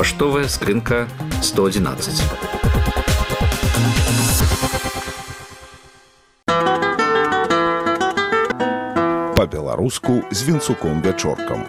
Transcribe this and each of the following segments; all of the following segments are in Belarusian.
Паштовая скрынка 111. Па-беларуску з Вінцуком-Вячоркам.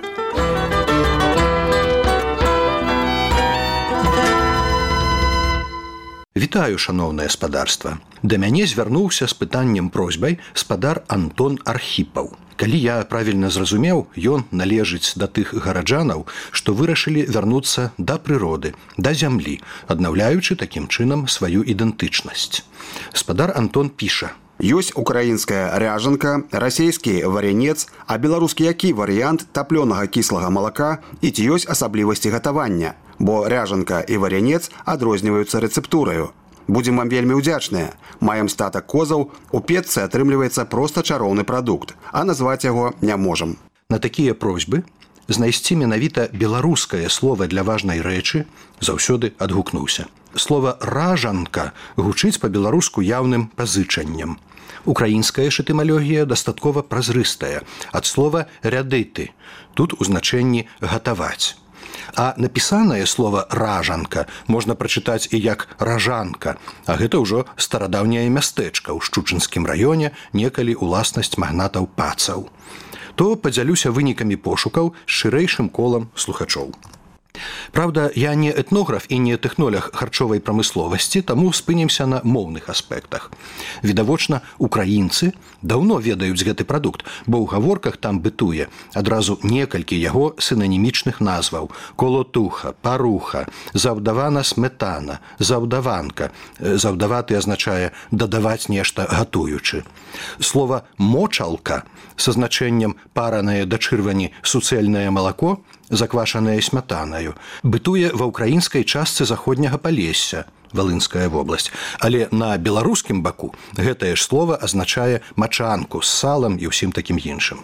Вітаю, шаноўнае спадарства. Да мяне звярнуўся з пытаннем просьбай спадар Антон Архіпаў. Калі я правільна зразумеў, ён належыць да тых гараджанаў, што вырашылі вярнуцца да прыроды, да зямлі, аднаўляючы такім чынам сваю ідэнтычнасць. Спадар Антон піша: Ёсць украінская ряжанка, расійскі варянец, а беларускі які варыянт таплёнага кіслага малака і ці ёсць асаблівасці гатавання, бо ряжанка і варянец адрозніваюцца рэцэптураю. Будзем вам вельмі ўдзячныя. Маем статак козаў, у печцы атрымліваецца проста чароўны прадукт, а назваць яго не можам. На такія просьбы знайсці менавіта беларускае слова для важнай рэчы заўсёды адгукнуўся. Слова «ражанка» гучыць па-беларуску яўным пазычаннем. Украінская ж этымалогія дастаткова празрыстая, ад слова «рядыты». Тут у значэнні «гатаваць». А напісанае слова «ражанка» можна прачытаць і як «ражанка», а гэта ўжо старадаўняе мястэчка ў Шчучынскім раёне, некалі ўласнасць магнатаў пацаў. То падзялюся вынікамі пошукаў з шырэйшым колам слухачоў. Праўда, я не этнограф і не тэхнолог харчовай прамысловасці, таму спынімся на моўных аспектах. Відавочна, украінцы даўно ведаюць гэты прадукт, бо ў гаворках там бытуе адразу некалькі яго сінанімічных назваў: колотуха, паруха, заўдавана сметана, заўдаванка. Заўдаваты азначае дадаваць нешта гатуючы. Слова «мочалка» са значэннем паранае да чырвані суцэльнае малако, заквашанае смятанаю, бытуе ва ўкраінскай частцы заходняга Палесся, Валынская вобласць, але на беларускім баку гэтае ж слова азначае мачанку з салам і ўсім такім іншым.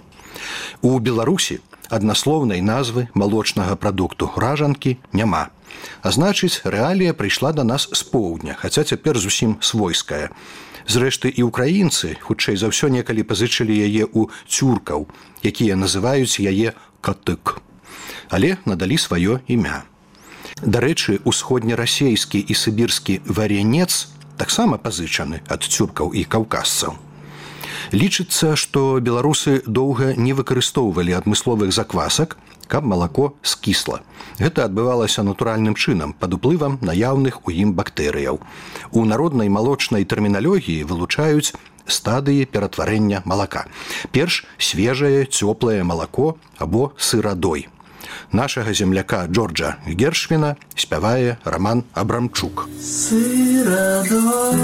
У Беларусі аднаслоўнай назвы малочнага прадукту ражанкі няма. А значыць, рэалія прыйшла да нас з поўдня, хаця цяпер зусім свойская. Зрэшты, і ўкраінцы, хутчэй за ўсё, некалі пазычылі яе ў цюркаў, якія называюць яе катык. Але надалі сваё імя. Дарэчы, усходнерасейскі і сібірскі варянец таксама пазычаны ад цюркаў і каўказцаў. Лічыцца, што беларусы доўга не выкарыстоўвалі адмысловых заквасак, каб малако скісла. Гэта адбывалася натуральным чынам, пад уплывам наяўных у ім бактэрыяў. У народнай малочнай тэрміналогіі вылучаюць стадыі ператварэння малака. Перш свежае, цёплае малако або сырадой. Нашага земляка Джорджа Гершвіна спявае Раман Абрамчук. Сырадой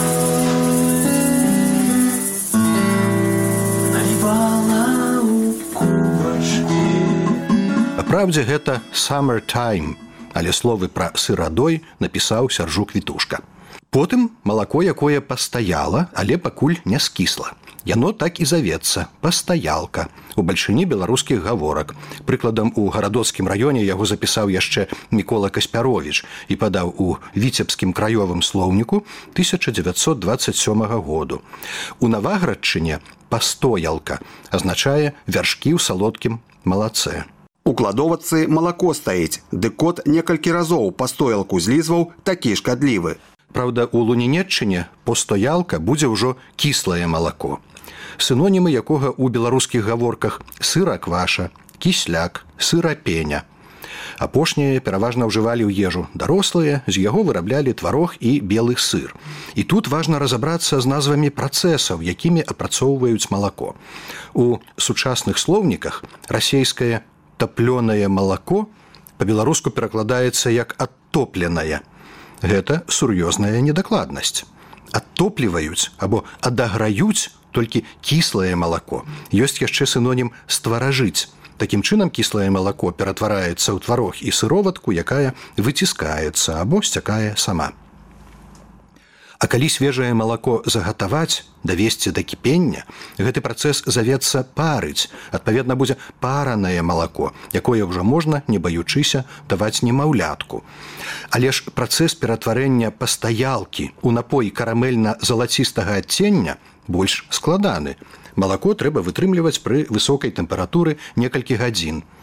наливала у кубачкі. Праўдзе, гэта «summertime», але словы пра сырадой напісаў Сяржук Вітушка. Потым малако, якое пастаяла, але пакуль не скісла. Яно так і завецца – пастаялка у бальшыні беларускіх гаворак. Прыкладам, у гарадоцкім раёне яго запісаў яшчэ Мікола Каспяровіч і падаў у віцебскім краёвым слоўніку 1927 году. У Наваградчыне «пастоялка» азначае вяршкі ў салодкім малацэ. У кладовачцы малако стаіць, ды кот некалькі разоў пастоялку злізваў, такі шкадлівы. Праўда, у Лунінеччыне «постоялка» будзе ўжо кіслае малако. Сінонімы якога ў беларускіх гаворках сыра-кваша, кісляк, сыра-пеня. Апошнія пераважна ўжывалі ў ежу дарослыя, з яго выраблялі тварог і белы сыр. І тут важна разабрацца з назвамі працэсаў, якімі апрацоўваюць малако. У сучасных слоўніках расейскае «таплёнае малако» па-беларуску перакладаецца як «адтопленае». Гэта сур'ёзная недакладнасць. Адтопліваюць або адаграюць толькі кіслае малако. Ёсць яшчэ сінонім «стваражыць». Такім чынам кіслае малако ператвараецца ў тварог і сыроватку, якая выціскаецца або сцякае сама. А калі свежае малако загатаваць, давесці да кіпення, гэты працэс завецца парыць. Адпаведна, будзе паранае малако, якое ўжо можна, не баючыся, даваць немаўлятку. Але ж працэс ператварэння пастаялкі ў напой карамельна-залацістага адцення больш складаны. Малако трэба вытрымліваць пры высокай тэмпературы некалькі гадзін.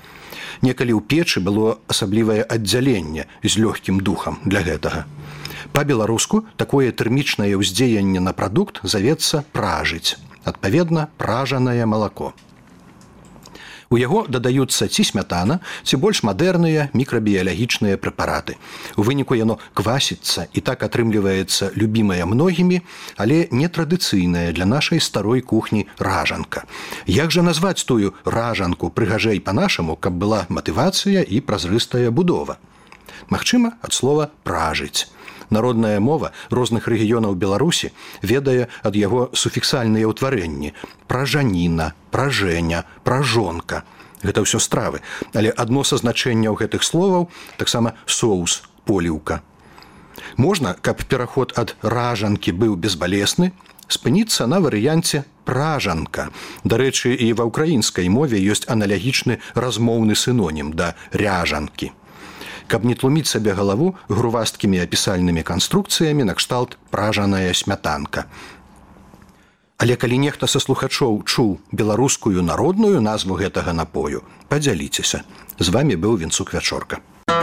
Некалі ў печы было асаблівае аддзяленне з лёгкім духам для гэтага. Па-беларуску такое тэрмічнае ўздзеянне на прадукт завецца пражыць. Адпаведна, пражанае малако. У яго дадаюцца ці смятана, ці больш мадэрныя мікрабіялагічныя прэпараты. У выніку яно квасіцца і так атрымліваецца любімая многімі, але нетрадыцыйная для нашай старой кухні ражанка. Як жа назваць тую ражанку прыгажэй па-нашаму, каб была матывацыя і празрыстая будова? Магчыма, ад слова «пражыць». Народная мова розных рэгіёнаў Беларусі ведае ад яго суфіксальныя ўтварэнні – пражаніна, пражэня, пражонка. Гэта ўсё стравы, але адно са значэнняў гэтых словаў таксама соус, поліўка. Можна, каб пераход ад ражанкі быў безбалесны, спыніцца на варыянце пражанка. Дарэчы, і ва ўкраінскай мове ёсць аналагічны размоўны сінонім да ряжанкі. Каб не тлуміць сабе галаву грувасткімі апісальнымі канструкцыямі накшталт пражаная смятанка. Але калі нехта са слухачоў чуў беларускую народную назву гэтага напою, падзяліцеся. З вамі быў Вінцук Вячорка.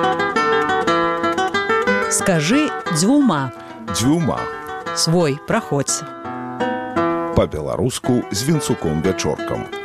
Скажы дзвюма. Дзвюма. Свой праходзь. Па-беларуску з Вінцуком Вячоркам.